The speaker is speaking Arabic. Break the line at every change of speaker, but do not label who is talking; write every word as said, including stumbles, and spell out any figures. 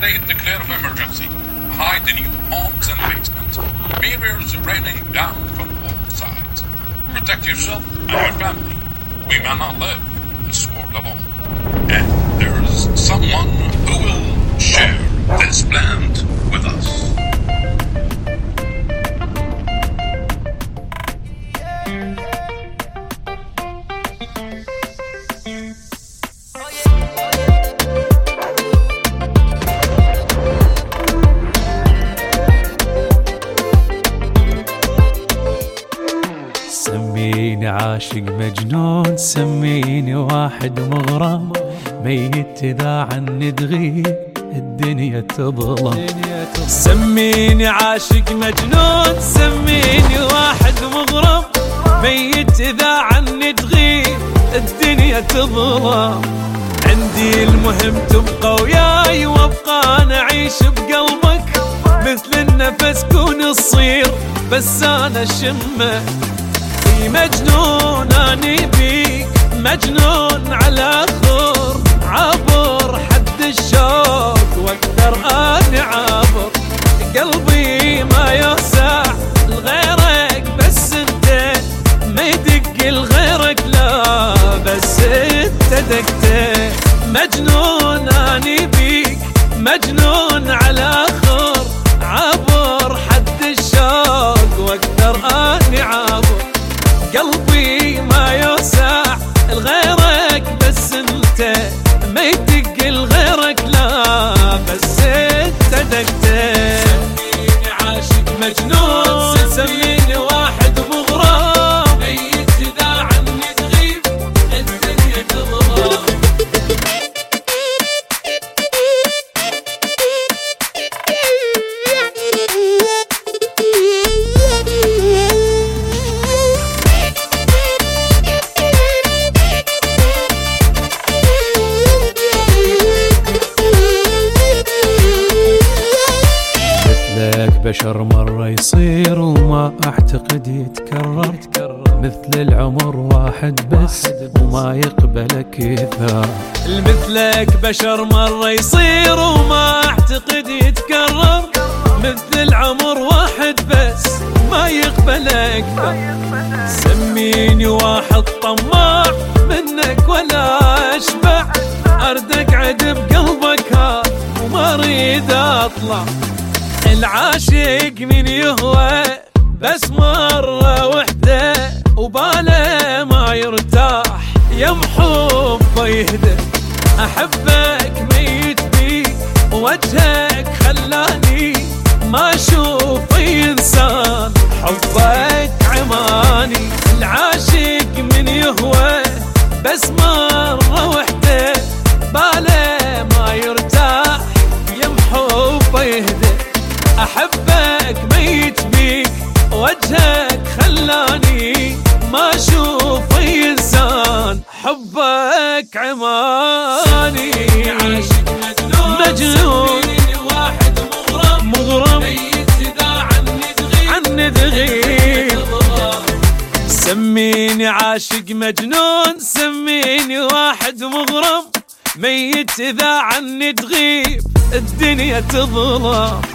state declare of emergency. Hide in your homes and basements. Mirrors raining down from all sides. Protect yourself and your family. We may not live in this world alone. And there is someone who will share this land with us.
سميني عاشق مجنون، سميني واحد مغرم، ميت إذا عني تغيب الدنيا تظلم. سميني عاشق مجنون، سميني واحد مغرم، ميت إذا عني تغيب الدنيا تظلم. عندي المهم تبقى وياي وابقى أنا أعيش بقلبك، مثل النفس كون الصير بس أنا شمه. مجنون أني بيك، مجنون على خور، عبر حد الشوق واقدر أني عابر. قلبي ما يوسع لغيرك بس انت، ما يدق لغيرك لا بس انت دقته. مجنون أني بيك، مجنون على خور، عبر حد الشوق واقدر أني عابر. قلبي ما يوسع لغيرك بس انت، ما يدق لغيرك لا بس انت دقته. سميني عاشق مجنون، سميني واحد مغرم، ميت اذا عني تغيب الدنيا تظلم. بشر مرة يصير وما أعتقد يتكرر، مثل العمر واحد بس وما يقبلك إثار. مثلك بشر مرة يصير وما أعتقد يتكرر، مثل العمر واحد بس ما يقبلك. سميني واحد طماع منك ولا أشبع، أرد أقعد بقلبك ها وما أريد أطلع. العاشق من يهوى بس مرة وحدة، وباله ما يرتاح يم حبه يهدى. أحبك ميت بيك وجهك خلاني ما أشوف أي إنسان، حبك عماني. العاشق من يهوى بس مرة وحدة، باله ما يرتاح يم حبه يهدى. أحبك ميت بيك وجهك خلاني ما أشوف أي إنسان، حبك عماني. عاشق مجنون، مجنون واحد مغرم، مغرم ميت إذا عني تغيب، عني تغيب. سميني عاشق مجنون، سميني واحد مغرم، ميت إذا عني تغيب الدنيا تظلم.